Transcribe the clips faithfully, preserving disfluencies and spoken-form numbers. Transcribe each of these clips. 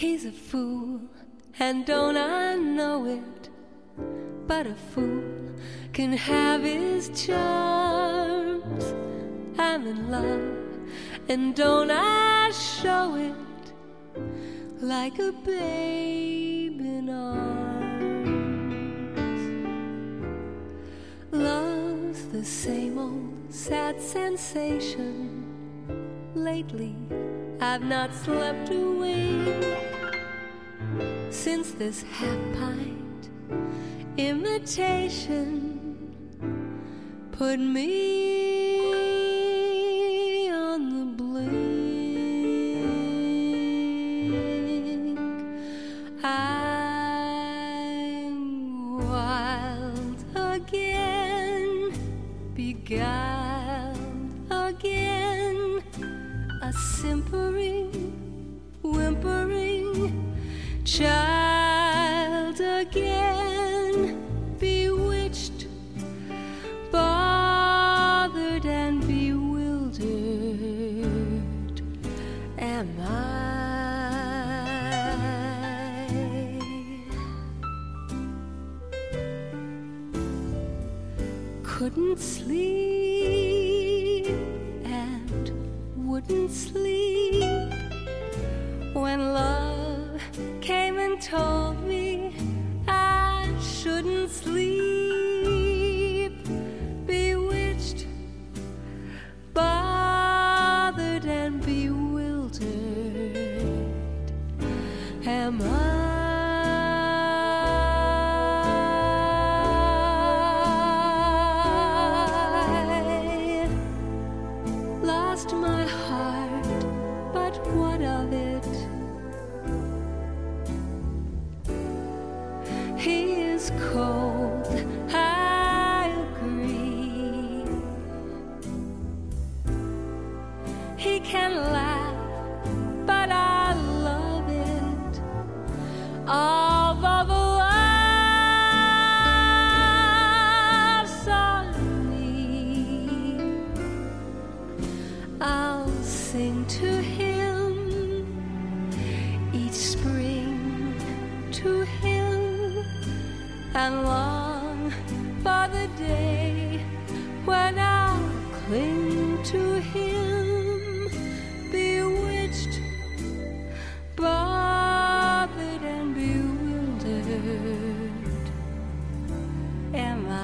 He's a fool, and don't I know it? But a fool can have his charms. I'm in love, and don't I show it? Like a babe in arms. Love's the same old sad sensation. Lately I've not slept a wink since this half-pint imitation put me on the blink. I'm wild again, beguiled again, a simpering, whimpering child again, bewitched, bothered and bewildered am I. Couldn't sleep and wouldn't sleep when love came and told me I shouldn't sleep. Bewitched, bothered and bewildered am I. Lost my heart, but what of it? He is cold, I agree. He can laugh, but I love it. Although the laughs on me, I'll sing to him each spring, to him, and long for the day when I'll cling to him, bewitched, bothered and bewildered am I.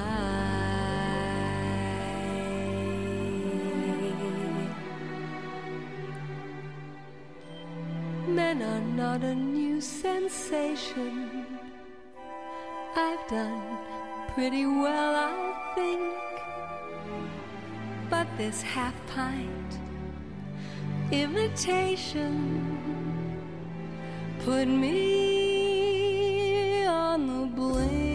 Men are not a new sensation. I've done pretty well, I think, but this half-pint imitation put me on the blink.